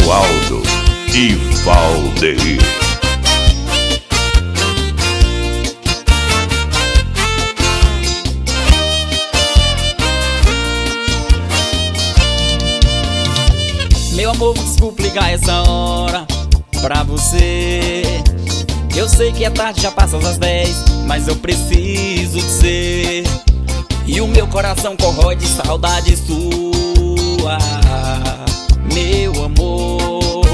Romualdo e Valdeir. Meu amor, desculpa ligar essa hora pra você. Eu sei que é tarde, já passam as 10, mas eu preciso dizer. E o meu coração corrói de saudade sua, meu amor.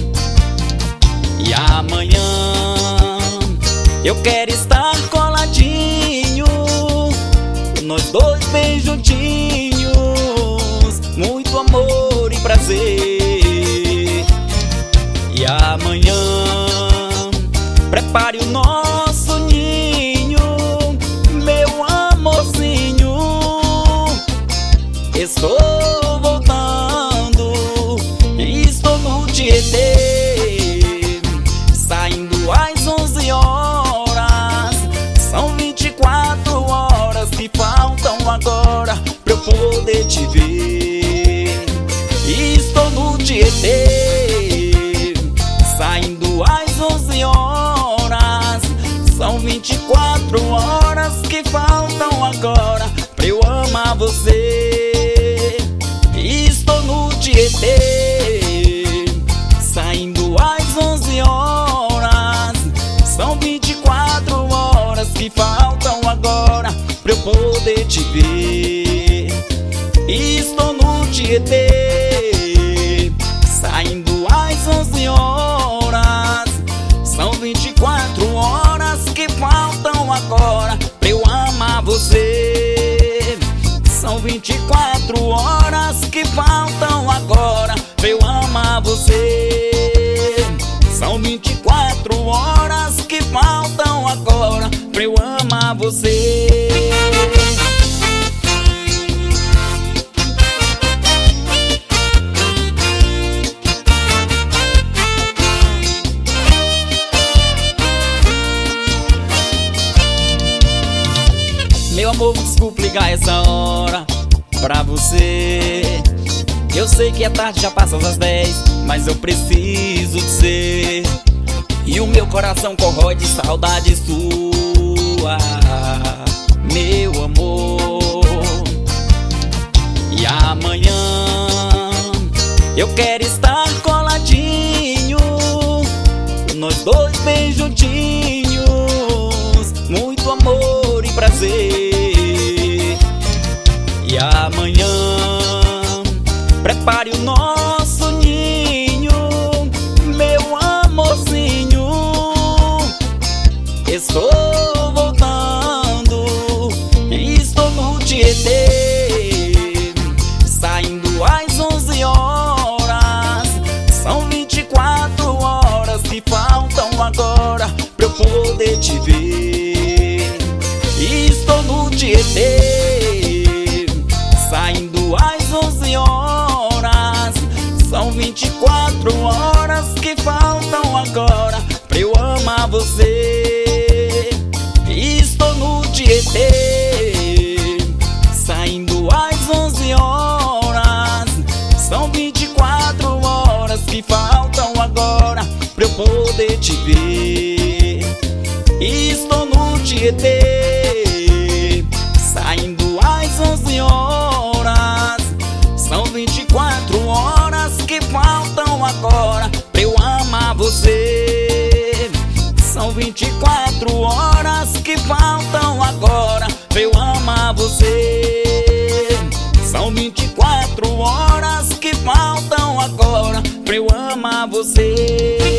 E amanhã eu quero estar coladinho, nós dois bem juntinhos, muito amor e prazer. E amanhã prepare o nosso ninho, meu amorzinho. Estou voltando, estou no Tietê, saindo às 11 horas. São 24 horas que faltam agora pra eu poder te ver. Estou no Tietê, saindo às 11 horas. São 24 horas que faltam agora pra eu amar você. Estou no Tietê, saindo às 11 horas. São 24 horas que faltam agora pra eu poder te ver. Estou no Tietê, saindo às 11 horas. São 24 horas que faltam agora pra eu amar você. São 24 horas que faltam agora pra eu amar você. São 24 horas que faltam agora pra eu amar você. Meu amor, desculpa ligar essa hora pra você. Eu sei que é tarde, já passam as 10, mas eu preciso dizer. E o meu coração corrói de saudade sua, meu amor. E amanhã eu quero estar coladinho, nós dois bem juntinhos, muito amor e prazer. E amanhã prepare o nosso ninho, meu amorzinho. Estou voltando, estou no Tietê, saindo às 11 horas. São 24 horas que faltam agora pra eu poder te ver. Estou no Tietê, saindo às 11 horas. São 24 horas que faltam agora pra eu amar você. Estou no Tietê, saindo às 11 horas. São 24 horas que faltam agora pra eu poder te ver. Estou no Tietê, saindo às 11 horas. São 24 horas que faltam agora pra eu amar você. São 24 horas que faltam agora pra eu amar você. São 24 horas que faltam agora pra eu amar você.